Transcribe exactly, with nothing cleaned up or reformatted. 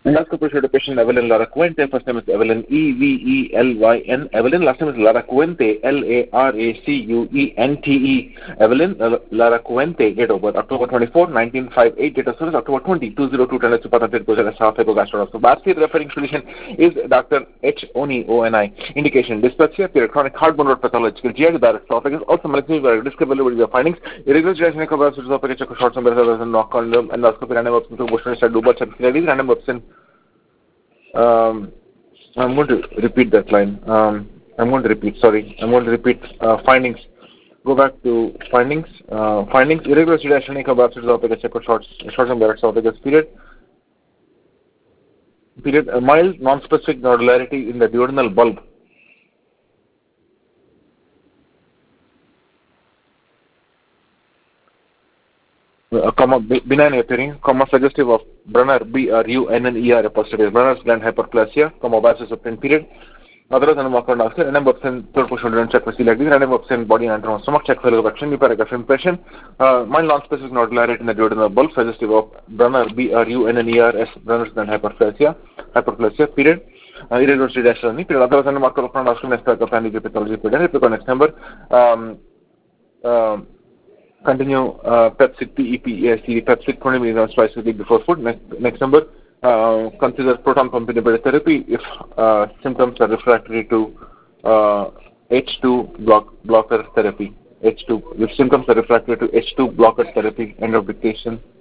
Endoscopy showed a patient Evelyn Lara Quente. First name is Evelyn, E V E L Y N. Evelyn. Last name is Lara Quente, L A R A C U E N T E. Evelyn uh, Lara Quente. Date of birth October twenty-fourth, nineteen fifty-eight. Date of service October twentieth, two thousand two. Tennis to Patanjali Pujala South Gastro. So, basket referring physician is Doctor H. Oni O N I. Indication: dyspepsia, period, chronic heartburn or pathological G I direct esophagus. Also, malignant discoverability of findings. Irregular ejaculation of esophagus, short number of knock on them, endoscopy, random option to motion, dubar, random option. Um, I'm going to repeat that line. Um, I'm going to repeat, sorry. I'm going to repeat uh, findings. Go back to findings. Uh, findings, irregular pseudoacidic of esophagus, short, short and direct esophagus, period. Period. A mild, non-specific nodularity in the duodenal bulb. Uh, comma, benign appearing, comma, suggestive of Brunner, B R U N N E R, posterior Brunner's gland hyperplasia, comma, vasosupplement period. Otherwise, and marker doctor, random option, third position, don't check for like this, random option, body and stomach, check for erection, new paragraph impression, uh, mild non-specific nodularity in the duodenal bulb, suggestive of Brunner, B R U N N E R, S, Brunner's gland hyperplasia, hyperplasia, period. Uh, irregular pseudoacidic, period. Otherwise, and marker doctor, next paragraph, and pathology, period. Repeat next number. Um, um, Continue uh, Pepsid, P E P A C, Pepsid twenty milligrams twice a week before food. Next, next number, uh, consider proton pump inhibitor therapy if uh, symptoms are refractory to uh, H two block, blocker therapy. H two, if symptoms are refractory to H two blocker therapy. End of dictation.